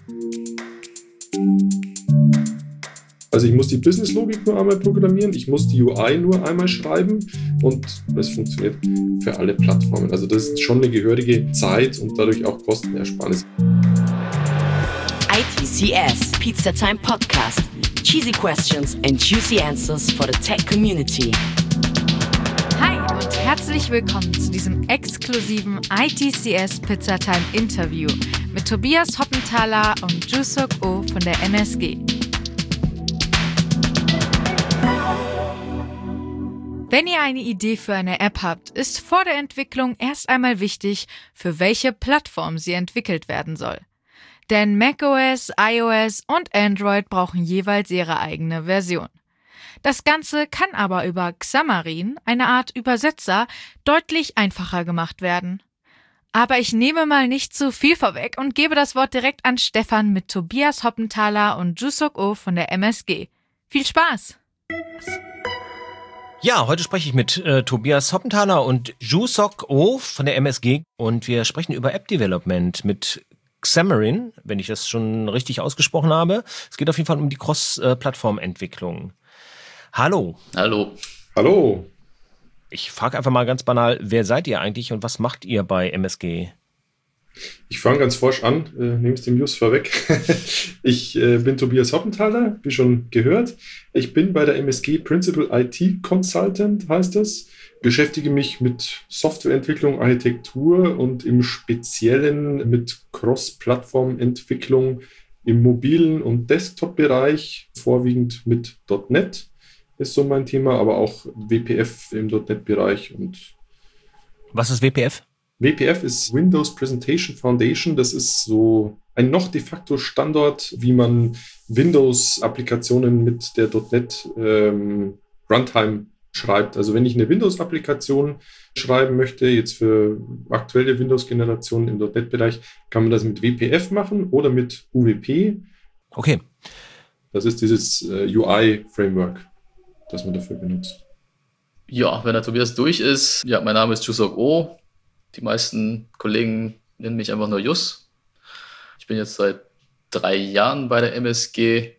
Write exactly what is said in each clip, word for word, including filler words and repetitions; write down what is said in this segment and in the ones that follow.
Also ich muss die Businesslogik nur einmal programmieren, ich muss die U I nur einmal schreiben und es funktioniert für alle Plattformen. Also das ist schon eine gehörige Zeit und dadurch auch Kostenersparnis. I T C S, Pizza Time Podcast. Cheesy questions and juicy answers for the tech community. Hi und herzlich willkommen zu diesem exklusiven I T C S Pizza Time Interview mit Tobias Hoppenthaler und Jusok Oh von der M S G. Wenn ihr eine Idee für eine App habt, ist vor der Entwicklung erst einmal wichtig, für welche Plattform sie entwickelt werden soll. Denn macOS, iOS und Android brauchen jeweils ihre eigene Version. Das Ganze kann aber über Xamarin, eine Art Übersetzer, deutlich einfacher gemacht werden. Aber ich nehme mal nicht zu viel vorweg und gebe das Wort direkt an Stefan mit Tobias Hoppenthaler und Jusok Oh von der M S G. Viel Spaß! Ja, heute spreche ich mit äh, Tobias Hoppenthaler und Jusok Oh von der M S G und wir sprechen über App Development mit Xamarin, wenn ich das schon richtig ausgesprochen habe. Es geht auf jeden Fall um die Cross-Plattform-Entwicklung. Hallo. Hallo. Hallo. Ich frage einfach mal ganz banal, wer seid ihr eigentlich und was macht ihr bei M S G? Ich fange ganz forsch an, äh, nehme es dem Just vorweg. Ich äh, bin Tobias Hoppenthaler, wie schon gehört. Ich bin bei der M S G Principal I T Consultant, heißt das. Beschäftige mich mit Softwareentwicklung, Architektur und im Speziellen mit Cross-Plattform-Entwicklung im mobilen und Desktop-Bereich, vorwiegend mit .NET ist so mein Thema, aber auch W P F im .NET-Bereich. Und was ist W P F? W P F ist Windows Presentation Foundation. Das ist so ein noch de facto Standard, wie man Windows-Applikationen mit der .NET ähm, Runtime schreibt. Also wenn ich eine Windows-Applikation schreiben möchte, jetzt für aktuelle Windows-Generationen im .NET-Bereich, kann man das mit W P F machen oder mit U W P. Okay. Das ist dieses äh, U I-Framework, das man dafür benutzt. Ja, wenn der Tobias durch ist, ja, mein Name ist Jusok Oh. Die meisten Kollegen nennen mich einfach nur Jus. Ich bin jetzt seit drei Jahren bei der M S G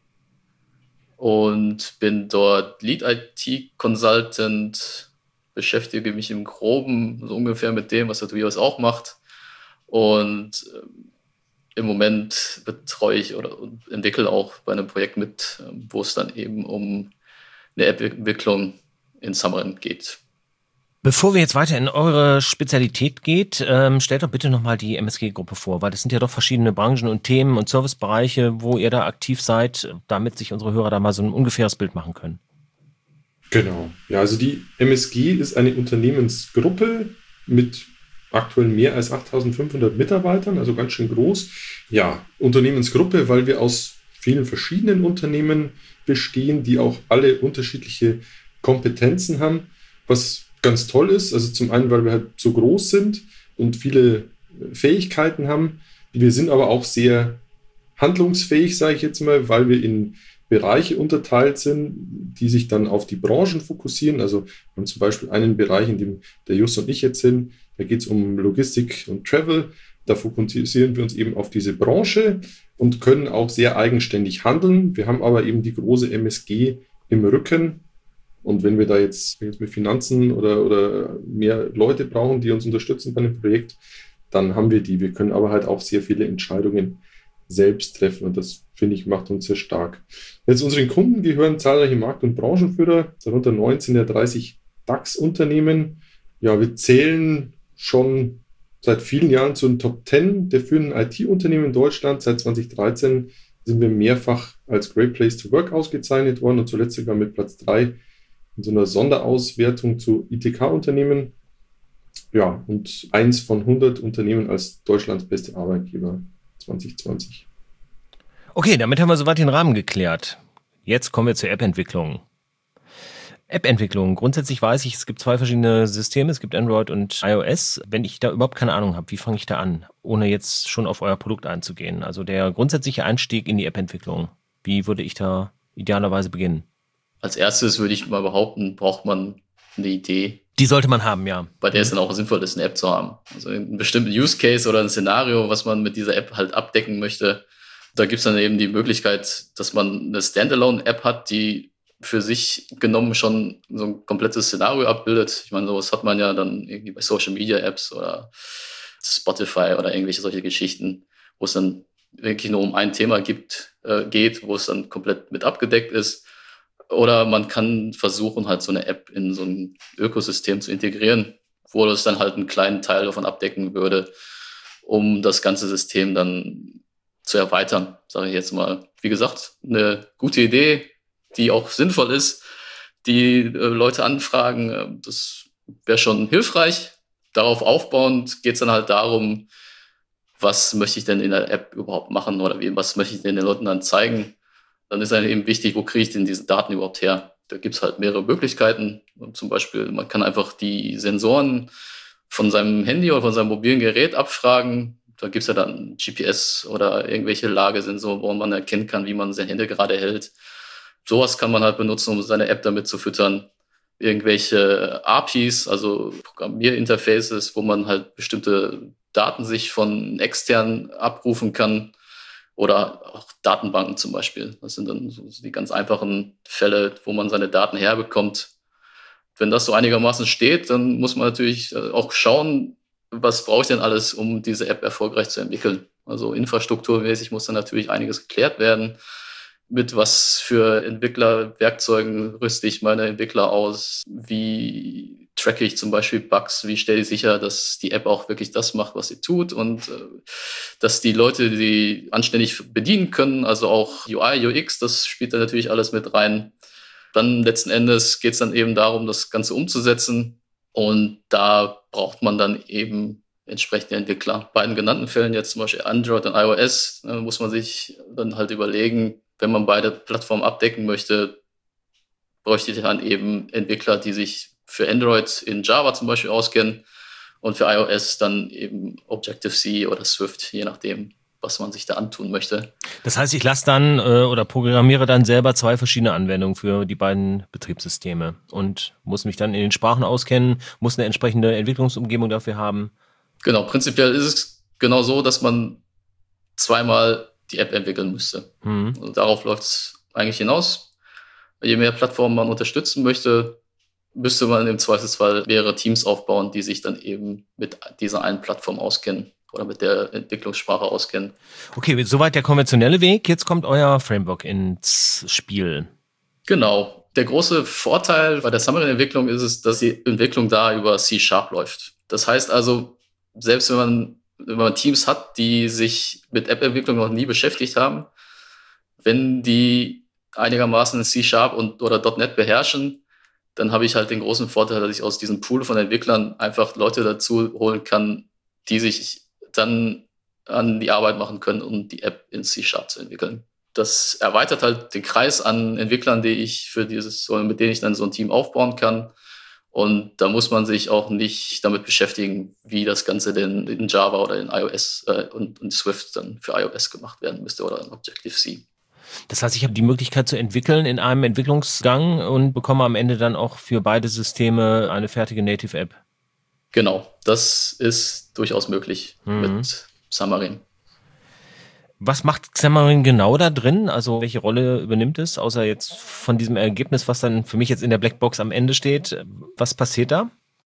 und bin dort Lead I T Consultant, beschäftige mich im Groben so ungefähr mit dem, was der Tobias auch macht. Und äh, im Moment betreue ich oder entwickle auch bei einem Projekt mit, äh, wo es dann eben um eine App-Entwicklung in Xamarin geht. Bevor wir jetzt weiter in eure Spezialität geht, ähm, stellt doch bitte nochmal die M S G-Gruppe vor, weil das sind ja doch verschiedene Branchen und Themen und Servicebereiche, wo ihr da aktiv seid, damit sich unsere Hörer da mal so ein ungefähres Bild machen können. Genau. Ja, also die M S G ist eine Unternehmensgruppe mit aktuell mehr als achttausendfünfhundert Mitarbeitern, also ganz schön groß. Ja, Unternehmensgruppe, weil wir aus vielen verschiedenen Unternehmen bestehen, die auch alle unterschiedliche Kompetenzen haben, was ganz toll ist. Also zum einen, weil wir halt so groß sind und viele Fähigkeiten haben. Wir sind aber auch sehr handlungsfähig, sage ich jetzt mal, weil wir in Bereiche unterteilt sind, die sich dann auf die Branchen fokussieren. Also wir haben zum Beispiel einen Bereich, in dem der Jus und ich jetzt sind, da geht es um Logistik und Travel. Da fokussieren wir uns eben auf diese Branche und können auch sehr eigenständig handeln. Wir haben aber eben die große M S G im Rücken. Und wenn wir da jetzt, jetzt mit Finanzen oder, oder mehr Leute brauchen, die uns unterstützen bei einem Projekt, dann haben wir die. Wir können aber halt auch sehr viele Entscheidungen selbst treffen und das, finde ich, macht uns sehr stark. Jetzt unseren Kunden gehören zahlreiche Markt- und Branchenführer, darunter neunzehn der dreißig DAX-Unternehmen. Ja, wir zählen schon seit vielen Jahren zu den Top zehn der führenden I T-Unternehmen in Deutschland. Seit zweitausenddreizehn sind wir mehrfach als Great Place to Work ausgezeichnet worden und zuletzt sogar mit Platz drei in so einer Sonderauswertung zu I T K-Unternehmen. Ja, und eins von hundert Unternehmen als Deutschlands beste Arbeitgeber zwanzig zwanzig. Okay, damit haben wir soweit den Rahmen geklärt. Jetzt kommen wir zur App-Entwicklung. App-Entwicklung. Grundsätzlich weiß ich, es gibt zwei verschiedene Systeme. Es gibt Android und iOS. Wenn ich da überhaupt keine Ahnung habe, wie fange ich da an, ohne jetzt schon auf euer Produkt einzugehen? Also der grundsätzliche Einstieg in die App-Entwicklung. Wie würde ich da idealerweise beginnen? Als erstes würde ich mal behaupten, braucht man eine Idee. Die sollte man haben, ja. Bei der es dann auch sinnvoll ist, eine App zu haben. Also einen bestimmten Use Case oder ein Szenario, was man mit dieser App halt abdecken möchte. Da gibt es dann eben die Möglichkeit, dass man eine Standalone-App hat, die für sich genommen schon so ein komplettes Szenario abbildet. Ich meine, sowas hat man ja dann irgendwie bei Social-Media-Apps oder Spotify oder irgendwelche solche Geschichten, wo es dann wirklich nur um ein Thema gibt, äh, geht, wo es dann komplett mit abgedeckt ist. Oder man kann versuchen, halt so eine App in so ein Ökosystem zu integrieren, wo das dann halt einen kleinen Teil davon abdecken würde, um das ganze System dann zu erweitern, sage ich jetzt mal. Wie gesagt, eine gute Idee, die auch sinnvoll ist, die äh, Leute anfragen, äh, das wäre schon hilfreich. Darauf aufbauend geht es dann halt darum, was möchte ich denn in der App überhaupt machen oder wie, was möchte ich denn den Leuten dann zeigen. Dann ist dann eben wichtig, wo kriege ich denn diese Daten überhaupt her? Da gibt es halt mehrere Möglichkeiten. Und zum Beispiel, man kann einfach die Sensoren von seinem Handy oder von seinem mobilen Gerät abfragen. Da gibt es ja dann G P S oder irgendwelche Lagesensoren, wo man erkennen kann, wie man sein Handy gerade hält. Sowas kann man halt benutzen, um seine App damit zu füttern. Irgendwelche A P Is, also Programmierinterfaces, wo man halt bestimmte Daten sich von extern abrufen kann. Oder auch Datenbanken zum Beispiel. Das sind dann so die ganz einfachen Fälle, wo man seine Daten herbekommt. Wenn das so einigermaßen steht, dann muss man natürlich auch schauen, was brauche ich denn alles, um diese App erfolgreich zu entwickeln. Also infrastrukturmäßig muss dann natürlich einiges geklärt werden. Mit was für Entwicklerwerkzeugen rüste ich meine Entwickler aus? Wie tracke ich zum Beispiel Bugs? Wie stelle ich sicher, dass die App auch wirklich das macht, was sie tut? Und äh, dass die Leute die anständig bedienen können, also auch U I, U X, das spielt da natürlich alles mit rein. Dann letzten Endes geht es dann eben darum, das Ganze umzusetzen. Und da braucht man dann eben entsprechende Entwickler. Bei den genannten Fällen, jetzt zum Beispiel Android und iOS, äh, muss man sich dann halt überlegen, wenn man beide Plattformen abdecken möchte, bräuchte ich dann eben Entwickler, die sich für Android in Java zum Beispiel auskennen und für iOS dann eben Objective-C oder Swift, je nachdem, was man sich da antun möchte. Das heißt, ich lasse dann äh, oder programmiere dann selber zwei verschiedene Anwendungen für die beiden Betriebssysteme und muss mich dann in den Sprachen auskennen, muss eine entsprechende Entwicklungsumgebung dafür haben. Genau, prinzipiell ist es genau so, dass man zweimal die App entwickeln müsste. Mhm. Also darauf läuft es eigentlich hinaus. Je mehr Plattformen man unterstützen möchte, müsste man im Zweifelsfall mehrere Teams aufbauen, die sich dann eben mit dieser einen Plattform auskennen oder mit der Entwicklungssprache auskennen. Okay, soweit der konventionelle Weg. Jetzt kommt euer Framework ins Spiel. Genau. Der große Vorteil bei der Xamarin-Entwicklung ist es, dass die Entwicklung da über C Sharp läuft. Das heißt also, selbst wenn man wenn man Teams hat, die sich mit App-Entwicklung noch nie beschäftigt haben, wenn die einigermaßen C Sharp und oder .NET beherrschen, dann habe ich halt den großen Vorteil, dass ich aus diesem Pool von Entwicklern einfach Leute dazu holen kann, die sich dann an die Arbeit machen können, um die App in C Sharp zu entwickeln. Das erweitert halt den Kreis an Entwicklern, die ich für dieses, mit denen ich dann so ein Team aufbauen kann. Und da muss man sich auch nicht damit beschäftigen, wie das Ganze denn in Java oder in iOS äh, und, und Swift dann für iOS gemacht werden müsste oder in Objective-C. Das heißt, ich habe die Möglichkeit zu entwickeln in einem Entwicklungsgang und bekomme am Ende dann auch für beide Systeme eine fertige Native-App. Genau, das ist durchaus möglich mhm. mit Xamarin. Was macht Xamarin genau da drin? Also welche Rolle übernimmt es, außer jetzt von diesem Ergebnis, was dann für mich jetzt in der Blackbox am Ende steht? Was passiert da?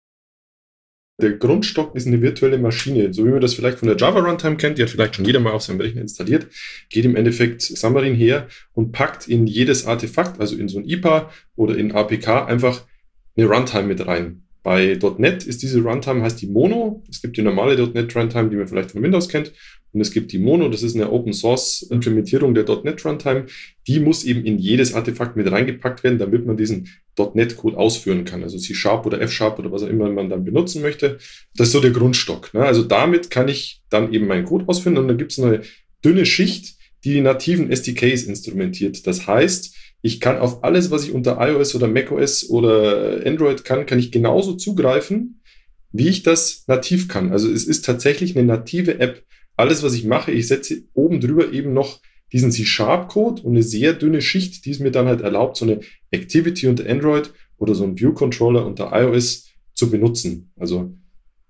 Der Grundstock ist eine virtuelle Maschine, so wie man das vielleicht von der Java Runtime kennt, die hat vielleicht schon jeder mal auf seinem Rechner installiert, geht im Endeffekt Xamarin her und packt in jedes Artefakt, also in so ein I P A oder in A P K, einfach eine Runtime mit rein. Bei .NET ist diese Runtime, heißt die Mono. Es gibt die normale .NET Runtime, die man vielleicht von Windows kennt. Und es gibt die Mono, das ist eine Open-Source-Implementierung der .NET Runtime. Die muss eben in jedes Artefakt mit reingepackt werden, damit man diesen .NET-Code ausführen kann. Also C-Sharp oder F-Sharp oder was auch immer man dann benutzen möchte. Das ist so der Grundstock. Ne? Also damit kann ich dann eben meinen Code ausführen. Und dann gibt es eine dünne Schicht, die die nativen S D Ks instrumentiert. Das heißt, ich kann auf alles, was ich unter iOS oder macOS oder Android kann, kann ich genauso zugreifen, wie ich das nativ kann. Also es ist tatsächlich eine native App. Alles, was ich mache, ich setze oben drüber eben noch diesen C-Sharp-Code und eine sehr dünne Schicht, die es mir dann halt erlaubt, so eine Activity unter Android oder so einen View-Controller unter iOS zu benutzen. Also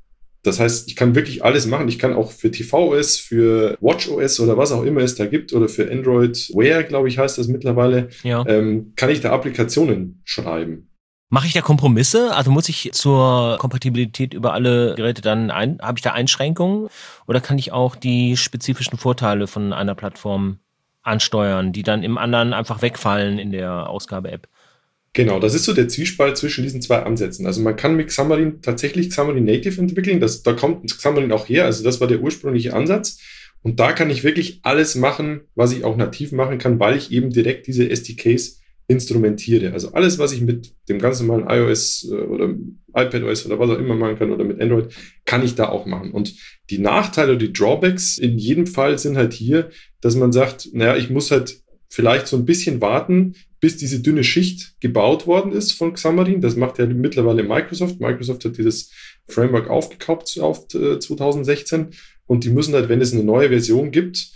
Das heißt, ich kann wirklich alles machen. Ich kann auch für tvOS, für watchOS oder was auch immer es da gibt oder für Android Wear, glaube ich, heißt das mittlerweile, ja. ähm, kann ich da Applikationen schreiben. Mache ich da Kompromisse? Also muss ich zur Kompatibilität über alle Geräte dann ein, habe ich da Einschränkungen? Oder kann ich auch die spezifischen Vorteile von einer Plattform ansteuern, die dann im anderen einfach wegfallen in der Ausgabe-App? Genau, das ist so der Zwiespalt zwischen diesen zwei Ansätzen. Also man kann mit Xamarin tatsächlich Xamarin Native entwickeln. Das, da kommt Xamarin auch her. Also das war der ursprüngliche Ansatz. Und da kann ich wirklich alles machen, was ich auch nativ machen kann, weil ich eben direkt diese S D Ks instrumentiere. Also alles, was ich mit dem ganz normalen iOS oder iPadOS oder was auch immer machen kann oder mit Android, kann ich da auch machen. Und die Nachteile oder die Drawbacks in jedem Fall sind halt hier, dass man sagt, naja, ich muss halt vielleicht so ein bisschen warten, bis diese dünne Schicht gebaut worden ist von Xamarin. Das macht ja mittlerweile Microsoft. Microsoft hat dieses Framework aufgekauft auf zwanzig sechzehn und die müssen halt, wenn es eine neue Version gibt,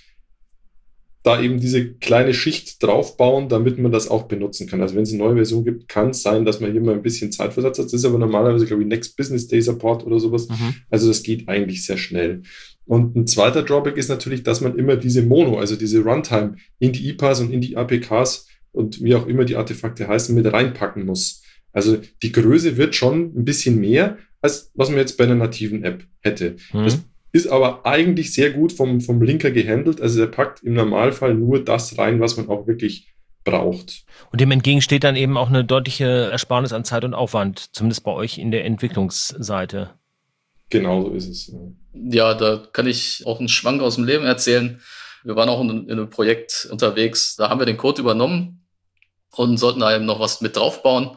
da eben diese kleine Schicht draufbauen, damit man das auch benutzen kann. Also wenn es eine neue Version gibt, kann es sein, dass man hier mal ein bisschen Zeitversatz hat. Das ist aber normalerweise, glaube ich, Next Business Day Support oder sowas. Mhm. Also das geht eigentlich sehr schnell. Und ein zweiter Drawback ist natürlich, dass man immer diese Mono, also diese Runtime in die I P As und in die A P Ks und wie auch immer die Artefakte heißen, mit reinpacken muss. Also die Größe wird schon ein bisschen mehr, als was man jetzt bei einer nativen App hätte. Mhm. Das ist aber eigentlich sehr gut vom, vom Linker gehandelt. Also der packt im Normalfall nur das rein, was man auch wirklich braucht. Und dem entgegen steht dann eben auch eine deutliche Ersparnis an Zeit und Aufwand, zumindest bei euch in der Entwicklungsseite. Genau so ist es. Ja, da kann ich auch einen Schwank aus dem Leben erzählen. Wir waren auch in, in einem Projekt unterwegs, da haben wir den Code übernommen und sollten da eben noch was mit draufbauen.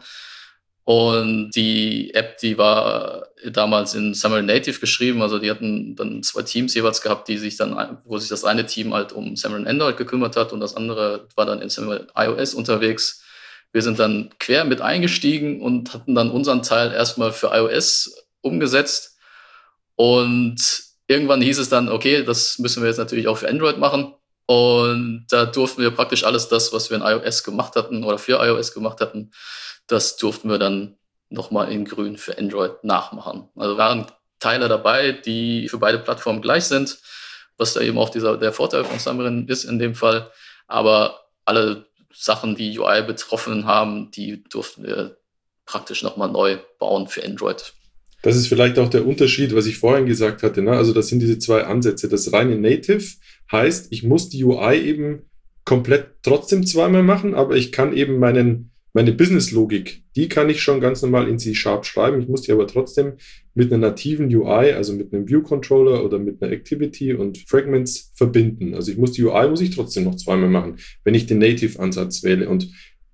Und die App, die war damals in Xamarin Native geschrieben, also die hatten dann zwei Teams jeweils gehabt, die sich dann, wo sich das eine Team halt um Xamarin Android gekümmert hat und das andere war dann in Xamarin iOS unterwegs. Wir sind dann quer mit eingestiegen und hatten dann unseren Teil erstmal für iOS umgesetzt und irgendwann hieß es dann, okay, das müssen wir jetzt natürlich auch für Android machen. Und da durften wir praktisch alles das, was wir in iOS gemacht hatten oder für iOS gemacht hatten, das durften wir dann nochmal in grün für Android nachmachen. Also waren Teile dabei, die für beide Plattformen gleich sind, was da eben auch dieser, der Vorteil von Xamarin ist in dem Fall. Aber alle Sachen, die U I betroffen haben, die durften wir praktisch nochmal neu bauen für Android. Das ist vielleicht auch der Unterschied, was ich vorhin gesagt hatte. Ne? Also das sind diese zwei Ansätze. Das reine Native heißt, ich muss die U I eben komplett trotzdem zweimal machen, aber ich kann eben meinen Meine Business-Logik, die kann ich schon ganz normal in C-Sharp schreiben. Ich muss die aber trotzdem mit einer nativen U I, also mit einem View-Controller oder mit einer Activity und Fragments verbinden. Also ich muss die U I muss ich trotzdem noch zweimal machen, wenn ich den Native-Ansatz wähle. Und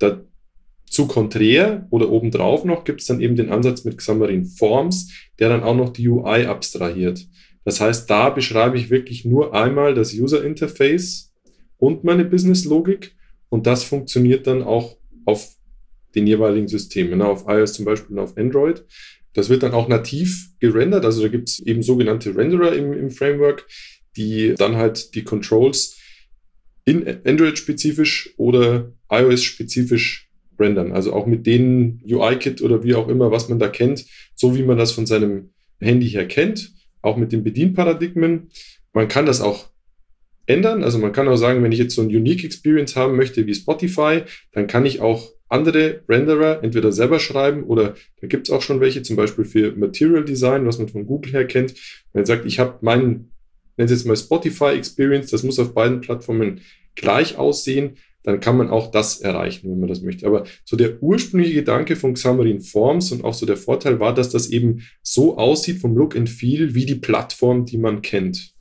dazu konträr oder obendrauf noch gibt es dann eben den Ansatz mit Xamarin Forms, der dann auch noch die U I abstrahiert. Das heißt, da beschreibe ich wirklich nur einmal das User-Interface und meine Business-Logik und das funktioniert dann auch auf den jeweiligen Systemen, ne, auf iOS zum Beispiel und auf Android. Das wird dann auch nativ gerendert, also da gibt es eben sogenannte Renderer im, im Framework, die dann halt die Controls in Android-spezifisch oder iOS-spezifisch rendern, also auch mit den U I-Kit oder wie auch immer, was man da kennt, so wie man das von seinem Handy her kennt, auch mit den Bedienparadigmen. Man kann das auch ändern, also man kann auch sagen, wenn ich jetzt so ein Unique Experience haben möchte wie Spotify, dann kann ich auch andere Renderer entweder selber schreiben oder da gibt es auch schon welche, zum Beispiel für Material Design, was man von Google her kennt. Wenn man sagt, ich habe meinen, nennen Sie jetzt mal Spotify Experience, das muss auf beiden Plattformen gleich aussehen, dann kann man auch das erreichen, wenn man das möchte. Aber so der ursprüngliche Gedanke von Xamarin Forms und auch so der Vorteil war, dass das eben so aussieht vom Look and Feel wie die Plattform, die man kennt.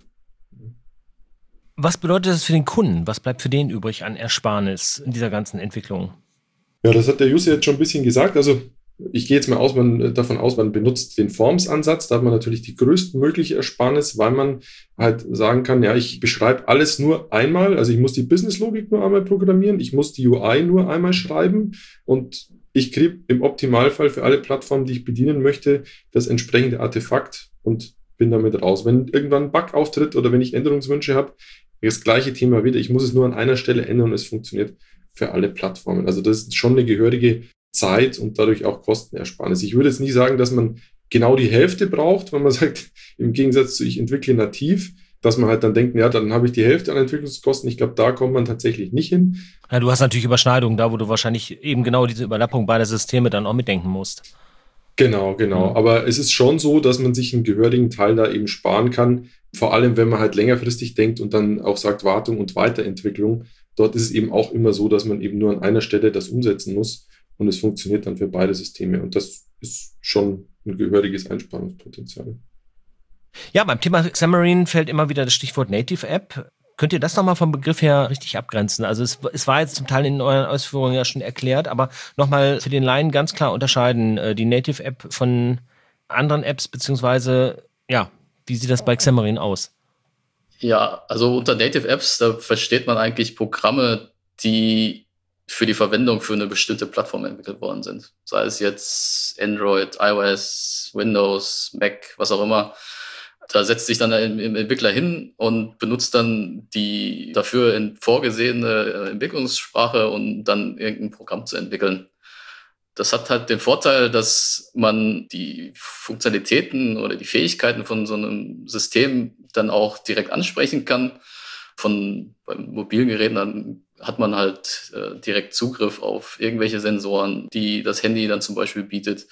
Was bedeutet das für den Kunden? Was bleibt für den übrig an Ersparnis in dieser ganzen Entwicklung? Ja, das hat der Jussi jetzt schon ein bisschen gesagt. Also ich gehe jetzt mal aus, man, davon aus, man benutzt den Forms-Ansatz. Da hat man natürlich die größtmögliche Ersparnis, weil man halt sagen kann, ja, ich beschreibe alles nur einmal. Also ich muss die Business-Logik nur einmal programmieren. Ich muss die U I nur einmal schreiben. Und ich kriege im Optimalfall für alle Plattformen, die ich bedienen möchte, das entsprechende Artefakt und bin damit raus. Wenn irgendwann ein Bug auftritt oder wenn ich Änderungswünsche habe, das gleiche Thema wieder. Ich muss es nur an einer Stelle ändern und es funktioniert für alle Plattformen. Also das ist schon eine gehörige Zeit und dadurch auch Kostenersparnis. Ich würde jetzt nie sagen, dass man genau die Hälfte braucht, wenn man sagt, im Gegensatz zu ich entwickle nativ, dass man halt dann denkt, ja, dann habe ich die Hälfte an Entwicklungskosten. Ich glaube, da kommt man tatsächlich nicht hin. Ja, du hast natürlich Überschneidungen da, wo du wahrscheinlich eben genau diese Überlappung beider Systeme dann auch mitdenken musst. Genau, genau. Mhm. Aber es ist schon so, dass man sich einen gehörigen Teil da eben sparen kann. Vor allem, wenn man halt längerfristig denkt und dann auch sagt Wartung und Weiterentwicklung. Dort ist es eben auch immer so, dass man eben nur an einer Stelle das umsetzen muss und es funktioniert dann für beide Systeme. Und das ist schon ein gehöriges Einsparungspotenzial. Ja, beim Thema Xamarin fällt immer wieder das Stichwort Native App. Könnt ihr das nochmal vom Begriff her richtig abgrenzen? Also es, es war jetzt zum Teil in euren Ausführungen ja schon erklärt, aber nochmal für den Laien ganz klar unterscheiden, die Native App von anderen Apps, beziehungsweise, ja, wie sieht das bei Xamarin aus? Ja, also unter Native Apps, da versteht man eigentlich Programme, die für die Verwendung für eine bestimmte Plattform entwickelt worden sind. Sei es jetzt Android, iOS, Windows, Mac, was auch immer. Da setzt sich dann der Entwickler hin und benutzt dann die dafür vorgesehene Entwicklungssprache, um dann irgendein Programm zu entwickeln. Das hat halt den Vorteil, dass man die Funktionalitäten oder die Fähigkeiten von so einem System dann auch direkt ansprechen kann. Von beim mobilen Geräten dann hat man halt äh, direkt Zugriff auf irgendwelche Sensoren, die das Handy dann zum Beispiel bietet.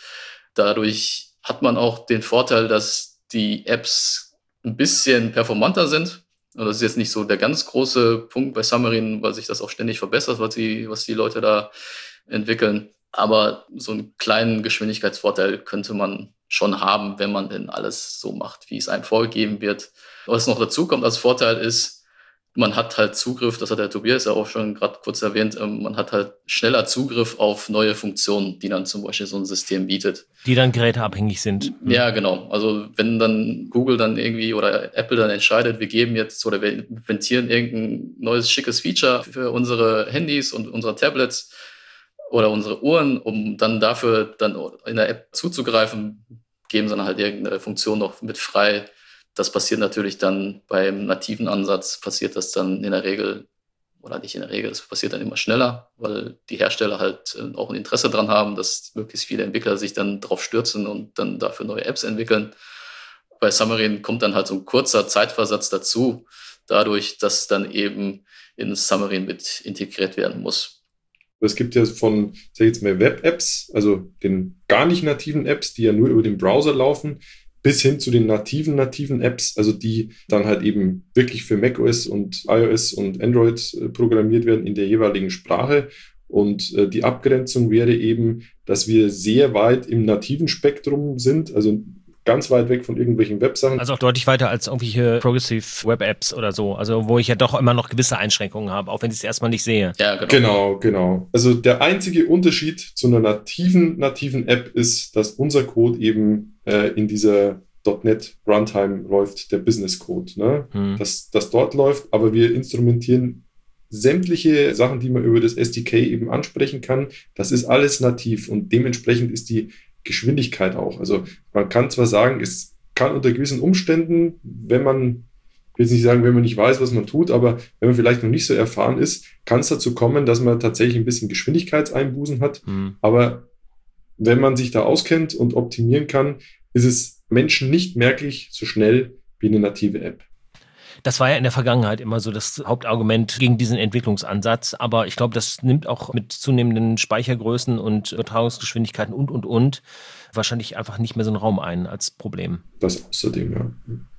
Dadurch hat man auch den Vorteil, dass die Apps ein bisschen performanter sind. Und das ist jetzt nicht so der ganz große Punkt bei Xamarin, weil sich das auch ständig verbessert, was die, was die Leute da entwickeln. Aber so einen kleinen Geschwindigkeitsvorteil könnte man schon haben, wenn man denn alles so macht, wie es einem vorgegeben wird. Was noch dazu kommt als Vorteil ist, man hat halt Zugriff, das hat der Tobias ja auch schon gerade kurz erwähnt, man hat halt schneller Zugriff auf neue Funktionen, die dann zum Beispiel so ein System bietet. Die dann geräteabhängig sind. Mhm. Ja, genau. Also wenn dann Google dann irgendwie oder Apple dann entscheidet, wir geben jetzt oder wir implementieren irgendein neues schickes Feature für unsere Handys und unsere Tablets oder unsere Uhren, um dann dafür dann in der App zuzugreifen, geben sie dann halt irgendeine Funktion noch mit frei. Das passiert natürlich dann beim nativen Ansatz, passiert das dann in der Regel, oder nicht in der Regel, es passiert dann immer schneller, weil die Hersteller halt auch ein Interesse dran haben, dass möglichst viele Entwickler sich dann drauf stürzen und dann dafür neue Apps entwickeln. Bei Xamarin kommt dann halt so ein kurzer Zeitversatz dazu, dadurch, dass dann eben in Xamarin mit integriert werden muss. Es gibt ja von, sag ich jetzt mal, Web-Apps, also den gar nicht nativen Apps, die ja nur über den Browser laufen, bis hin zu den nativen, nativen Apps, also die dann halt eben wirklich für macOS und iOS und Android äh, programmiert werden in der jeweiligen Sprache. Und äh, die Abgrenzung wäre eben, dass wir sehr weit im nativen Spektrum sind, also ganz weit weg von irgendwelchen Websachen. Also auch deutlich weiter als irgendwelche Progressive Web-Apps oder so, also wo ich ja doch immer noch gewisse Einschränkungen habe, auch wenn ich es erstmal nicht sehe. Ja, genau. Genau, genau. Also der einzige Unterschied zu einer nativen, nativen App ist, dass unser Code eben äh, in dieser .NET Runtime läuft, der Business Code, ne? Hm. Dass das dort läuft, aber wir instrumentieren sämtliche Sachen, die man über das S D K eben ansprechen kann. Das ist alles nativ und dementsprechend ist die Geschwindigkeit auch. Also man kann zwar sagen, es kann unter gewissen Umständen, wenn man, ich will jetzt nicht sagen, wenn man nicht weiß, was man tut, aber wenn man vielleicht noch nicht so erfahren ist, kann es dazu kommen, dass man tatsächlich ein bisschen Geschwindigkeitseinbußen hat. Mhm. Aber wenn man sich da auskennt und optimieren kann, ist es Menschen nicht merklich so schnell wie eine native App. Das war ja in der Vergangenheit immer so das Hauptargument gegen diesen Entwicklungsansatz. Aber ich glaube, das nimmt auch mit zunehmenden Speichergrößen und Übertragungsgeschwindigkeiten und, und, und wahrscheinlich einfach nicht mehr so einen Raum ein als Problem. Das außerdem, ja.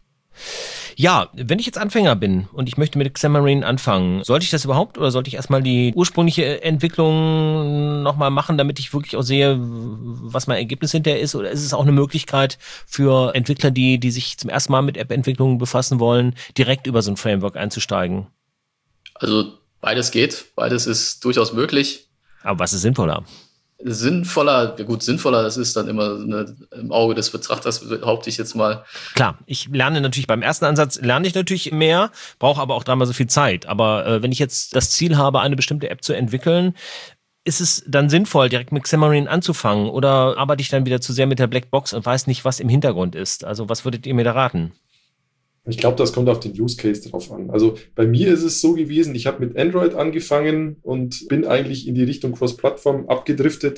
Ja, wenn ich jetzt Anfänger bin und ich möchte mit Xamarin anfangen, sollte ich das überhaupt oder sollte ich erstmal die ursprüngliche Entwicklung nochmal machen, damit ich wirklich auch sehe, was mein Ergebnis hinterher ist? Oder ist es auch eine Möglichkeit für Entwickler, die, die sich zum ersten Mal mit App-Entwicklung befassen wollen, direkt über so ein Framework einzusteigen? Also beides geht, beides ist durchaus möglich. Aber was ist sinnvoller? Sinnvoller, ja gut, sinnvoller, das ist dann immer eine, im Auge des Betrachters, behaupte ich jetzt mal. Klar, ich lerne natürlich beim ersten Ansatz, lerne ich natürlich mehr, brauche aber auch dreimal so viel Zeit. Aber äh, wenn ich jetzt das Ziel habe, eine bestimmte App zu entwickeln, ist es dann sinnvoll, direkt mit Xamarin anzufangen? Oder arbeite ich dann wieder zu sehr mit der Blackbox und weiß nicht, was im Hintergrund ist? Also was würdet ihr mir da raten? Ich glaube, das kommt auf den Use Case drauf an. Also bei mir ist es so gewesen, ich habe mit Android angefangen und bin eigentlich in die Richtung Cross-Plattform abgedriftet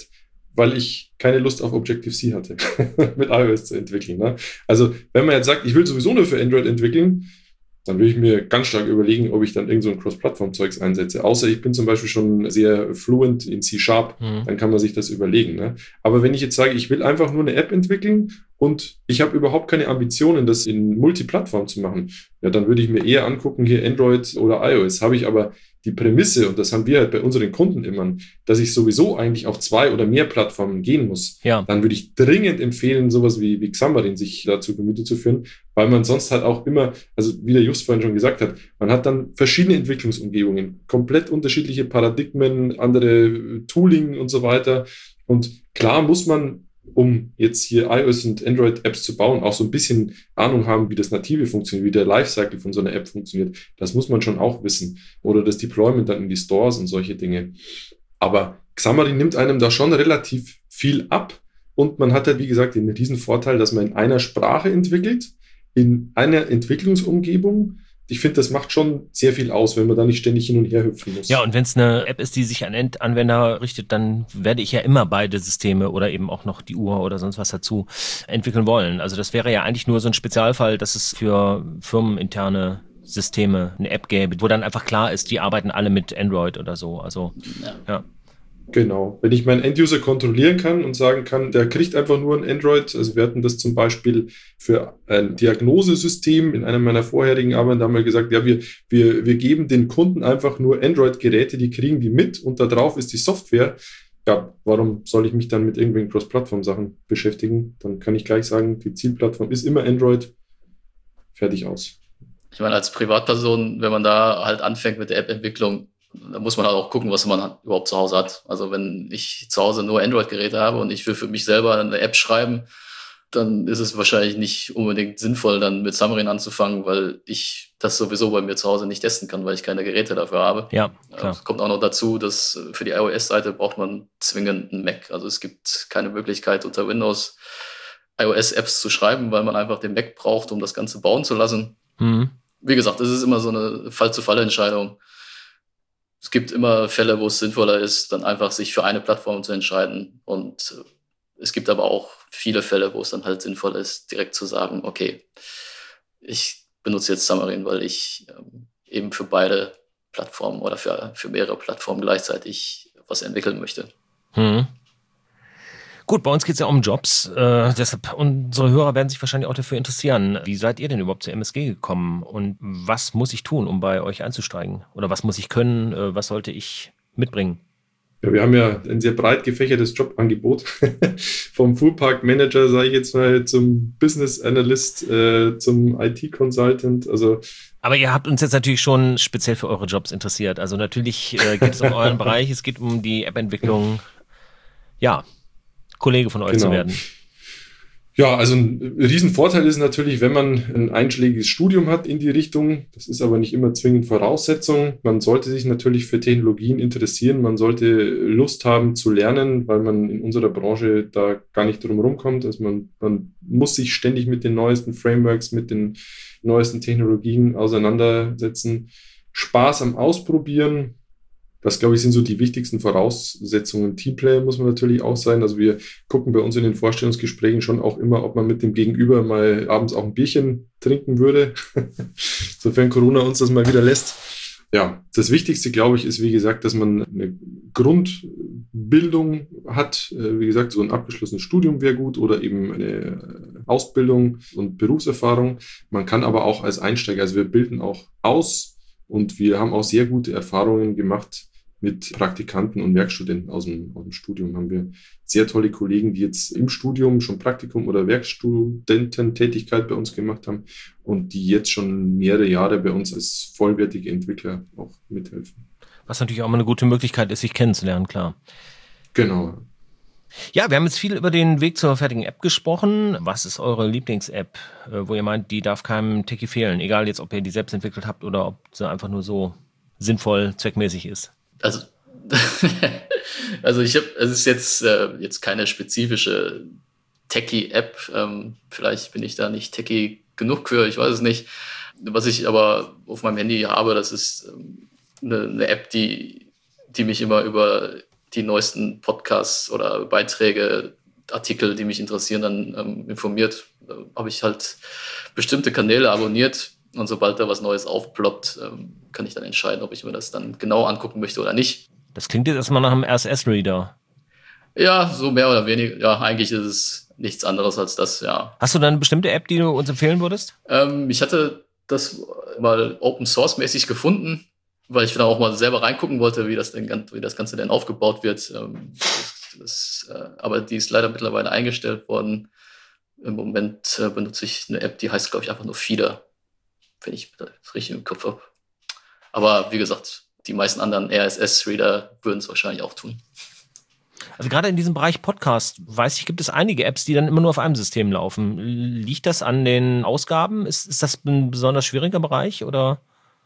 weil ich keine Lust auf Objective-C hatte, mit iOS zu entwickeln. Ne? Also wenn man jetzt sagt, ich will sowieso nur für Android entwickeln, dann würde ich mir ganz stark überlegen, ob ich dann irgend so ein Cross-Plattform-Zeugs einsetze. Außer ich bin zum Beispiel schon sehr fluent in C-Sharp, mhm. dann kann man sich das überlegen. Ne? Aber wenn ich jetzt sage, ich will einfach nur eine App entwickeln und ich habe überhaupt keine Ambitionen, das in Multiplattform zu machen, ja, dann würde ich mir eher angucken, hier Android oder iOS. Habe ich aber die Prämisse, und das haben wir halt bei unseren Kunden immer, dass ich sowieso eigentlich auf zwei oder mehr Plattformen gehen muss, ja. dann würde ich dringend empfehlen, sowas wie, wie Xamarin sich dazu Gemüte zu führen, weil man sonst halt auch immer, also wie der Just vorhin schon gesagt hat, man hat dann verschiedene Entwicklungsumgebungen, komplett unterschiedliche Paradigmen, andere Tooling und so weiter. Und klar muss man, um jetzt hier iOS und Android-Apps zu bauen, auch so ein bisschen Ahnung haben, wie das Native funktioniert, wie der Lifecycle von so einer App funktioniert. Das muss man schon auch wissen. Oder das Deployment dann in die Stores und solche Dinge. Aber Xamarin nimmt einem da schon relativ viel ab. Und man hat halt, wie gesagt, den riesen Vorteil, dass man in einer Sprache entwickelt, in einer Entwicklungsumgebung. Ich finde, das macht schon sehr viel aus, wenn man da nicht ständig hin und her hüpfen muss. Ja, und wenn es eine App ist, die sich an Endanwender richtet, dann werde ich ja immer beide Systeme oder eben auch noch die Uhr oder sonst was dazu entwickeln wollen. Also das wäre ja eigentlich nur so ein Spezialfall, dass es für firmeninterne Systeme eine App gäbe, wo dann einfach klar ist, die arbeiten alle mit Android oder so. Also ja. ja. Genau. Wenn ich meinen Enduser kontrollieren kann und sagen kann, der kriegt einfach nur ein Android, also wir hatten das zum Beispiel für ein Diagnosesystem in einer meiner vorherigen Arbeiten, da haben wir gesagt, ja, wir, wir, wir geben den Kunden einfach nur Android-Geräte, die kriegen die mit und da drauf ist die Software. Ja, warum soll ich mich dann mit irgendwelchen Cross-Plattform-Sachen beschäftigen? Dann kann ich gleich sagen, die Zielplattform ist immer Android, fertig aus. Ich meine, als Privatperson, wenn man da halt anfängt mit der App-Entwicklung, da muss man halt auch gucken, was man überhaupt zu Hause hat. Also wenn ich zu Hause nur Android-Geräte habe und ich will für mich selber eine App schreiben, dann ist es wahrscheinlich nicht unbedingt sinnvoll, dann mit Xamarin anzufangen, weil ich das sowieso bei mir zu Hause nicht testen kann, weil ich keine Geräte dafür habe. Ja, klar. Es kommt auch noch dazu, dass für die iOS-Seite braucht man zwingend einen Mac. Also es gibt keine Möglichkeit, unter Windows iOS-Apps zu schreiben, weil man einfach den Mac braucht, um das Ganze bauen zu lassen. Mhm. Wie gesagt, es ist immer so eine Fall-zu-Fall-Entscheidung. Es gibt immer Fälle, wo es sinnvoller ist, dann einfach sich für eine Plattform zu entscheiden. Und es gibt aber auch viele Fälle, wo es dann halt sinnvoll ist, direkt zu sagen, okay, ich benutze jetzt Xamarin, weil ich ähm, eben für beide Plattformen oder für, für mehrere Plattformen gleichzeitig was entwickeln möchte. Hm. Gut, bei uns geht es ja um Jobs, äh, deshalb unsere Hörer werden sich wahrscheinlich auch dafür interessieren. Wie seid ihr denn überhaupt zur M S G gekommen und was muss ich tun, um bei euch einzusteigen? Oder was muss ich können, äh, was sollte ich mitbringen? Ja, wir haben ja ein sehr breit gefächertes Jobangebot, vom Fuhrpark-Manager, sage ich jetzt mal, zum Business Analyst, äh, zum I T-Consultant, also aber ihr habt uns jetzt natürlich schon speziell für eure Jobs interessiert. Also natürlich äh, geht es um euren Bereich, es geht um die App-Entwicklung, ja, Kollege von euch genau. zu werden. Ja, also ein Riesenvorteil ist natürlich, wenn man ein einschlägiges Studium hat in die Richtung. Das ist aber nicht immer zwingend Voraussetzung. Man sollte sich natürlich für Technologien interessieren. Man sollte Lust haben zu lernen, weil man in unserer Branche da gar nicht drum rumkommt. Also man, man muss sich ständig mit den neuesten Frameworks, mit den neuesten Technologien auseinandersetzen. Spaß am Ausprobieren. Das, glaube ich, sind so die wichtigsten Voraussetzungen. Teamplayer muss man natürlich auch sein. Also wir gucken bei uns in den Vorstellungsgesprächen schon auch immer, ob man mit dem Gegenüber mal abends auch ein Bierchen trinken würde, sofern Corona uns das mal wieder lässt. Ja, das Wichtigste, glaube ich, ist, wie gesagt, dass man eine Grundbildung hat. Wie gesagt, so ein abgeschlossenes Studium wäre gut oder eben eine Ausbildung und Berufserfahrung. Man kann aber auch als Einsteiger, also wir bilden auch aus und wir haben auch sehr gute Erfahrungen gemacht mit Praktikanten und Werkstudenten aus dem, aus dem Studium. Haben wir sehr tolle Kollegen, die jetzt im Studium schon Praktikum oder Werkstudententätigkeit bei uns gemacht haben und die jetzt schon mehrere Jahre bei uns als vollwertige Entwickler auch mithelfen. Was natürlich auch mal eine gute Möglichkeit ist, sich kennenzulernen, klar. Genau. Ja, wir haben jetzt viel über den Weg zur fertigen App gesprochen. Was ist eure Lieblings-App, wo ihr meint, die darf keinem Techie fehlen? Egal jetzt, ob ihr die selbst entwickelt habt oder ob sie einfach nur so sinnvoll, zweckmäßig ist. Also, also ich habe, es ist jetzt, äh, jetzt keine spezifische Techie-App. Ähm, vielleicht bin ich da nicht Techie genug für, ich weiß es nicht. Was ich aber auf meinem Handy habe, das ist ähm, eine, eine App, die, die mich immer über die neuesten Podcasts oder Beiträge, Artikel, die mich interessieren, dann ähm, informiert. Da habe ich halt bestimmte Kanäle abonniert und sobald da was Neues aufploppt, ähm, kann ich dann entscheiden, ob ich mir das dann genau angucken möchte oder nicht. Das klingt jetzt erstmal nach einem R S S-Reader. Ja, so mehr oder weniger. Ja, eigentlich ist es nichts anderes als das, ja. Hast du da eine bestimmte App, die du uns empfehlen würdest? Ähm, ich hatte das mal Open-Source-mäßig gefunden, weil ich dann auch mal selber reingucken wollte, wie das, denn, wie das Ganze denn aufgebaut wird. Ähm, das, das, äh, aber die ist leider mittlerweile eingestellt worden. Im Moment äh, benutze ich eine App, die heißt, glaube ich, einfach nur Feeder, wenn ich das richtig im Kopf habe. Aber wie gesagt, die meisten anderen R S S-Reader würden es wahrscheinlich auch tun. Also gerade in diesem Bereich Podcast, weiß ich, gibt es einige Apps, die dann immer nur auf einem System laufen. Liegt das an den Ausgaben? Ist, ist das ein besonders schwieriger Bereich, oder?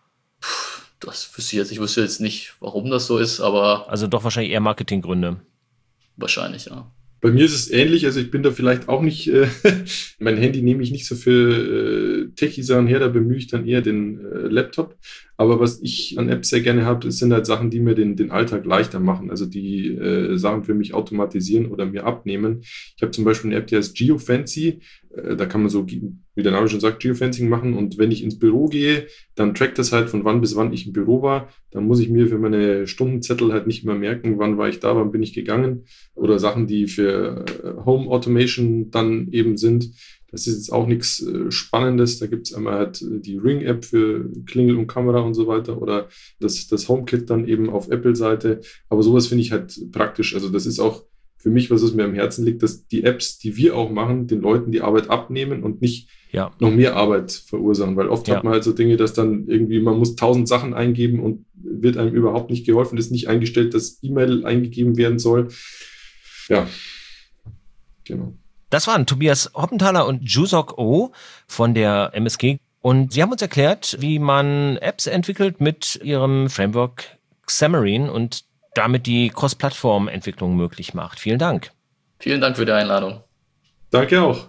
Das wüsste ich jetzt. Ich wüsste jetzt nicht, warum das so ist, aber... Also doch wahrscheinlich eher Marketinggründe. Wahrscheinlich, ja. Bei mir ist es ähnlich, also ich bin da vielleicht auch nicht, äh, mein Handy nehme ich nicht so für äh, Techie-Sachen her, da bemühe ich dann eher den äh, Laptop. Aber was ich an Apps sehr gerne habe, sind halt Sachen, die mir den, den Alltag leichter machen, also die äh, Sachen für mich automatisieren oder mir abnehmen. Ich habe zum Beispiel eine App, die heißt Geofancy, äh, da kann man so, wie der Name schon sagt, Geofencing machen und wenn ich ins Büro gehe, dann trackt das halt von wann bis wann ich im Büro war. Dann muss ich mir für meine Stundenzettel halt nicht mehr merken, wann war ich da, wann bin ich gegangen oder Sachen, die für Home Automation dann eben sind. Das ist jetzt auch nichts äh, Spannendes. Da gibt es einmal halt die Ring-App für Klingel und Kamera und so weiter oder das, das HomeKit dann eben auf Apple-Seite. Aber sowas finde ich halt praktisch. Also das ist auch für mich, was es mir am Herzen liegt, dass die Apps, die wir auch machen, den Leuten die Arbeit abnehmen und nicht ja. noch mehr Arbeit verursachen. Weil oft ja. hat man halt so Dinge, dass dann irgendwie, man muss tausend Sachen eingeben und wird einem überhaupt nicht geholfen. Es ist nicht eingestellt, dass E-Mail eingegeben werden soll. Ja, genau. Das waren Tobias Hoppenthaler und Jusok Oh von der M S G. Und sie haben uns erklärt, wie man Apps entwickelt mit ihrem Framework Xamarin und damit die Cross-Plattform-Entwicklung möglich macht. Vielen Dank. Vielen Dank für die Einladung. Danke auch.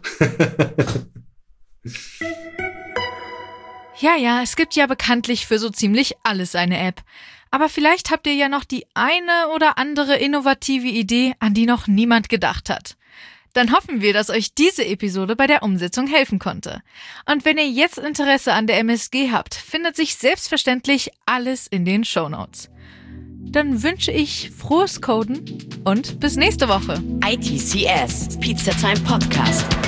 Ja, ja, es gibt ja bekanntlich für so ziemlich alles eine App. Aber vielleicht habt ihr ja noch die eine oder andere innovative Idee, an die noch niemand gedacht hat. Dann hoffen wir, dass euch diese Episode bei der Umsetzung helfen konnte. Und wenn ihr jetzt Interesse an der M S G habt, findet sich selbstverständlich alles in den Shownotes. Dann wünsche ich frohes Coden und bis nächste Woche. I T C S, Pizza Time Podcast.